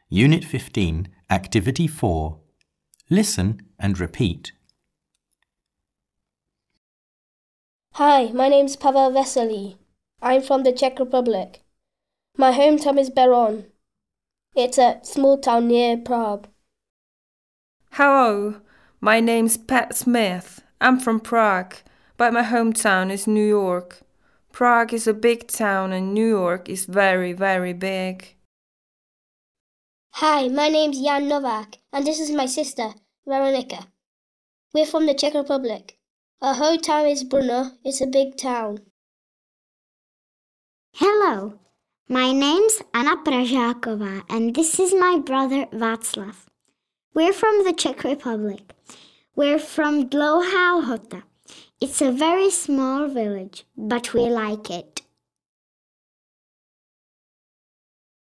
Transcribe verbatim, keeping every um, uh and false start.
Unit fifteen, Activity four. Listen and repeat. Hi, my name's Pavel Vesely. I'm from the Czech Republic. My hometown is Beroun. It's a small town near Prague. Hello, my name's Pat Smith. I'm from Prague, but my hometown is New York. Prague is a big town and New York is very, very big. Hi, my name's Jan Novak, and this is my sister, Veronica. We're from the Czech Republic. Our hometown is Brno. It's a big town. Hello, my name's Anna Pražáková, and this is my brother Václav. We're from the Czech Republic. We're from Dlouhá Lhota. It's a very small village, but we like it.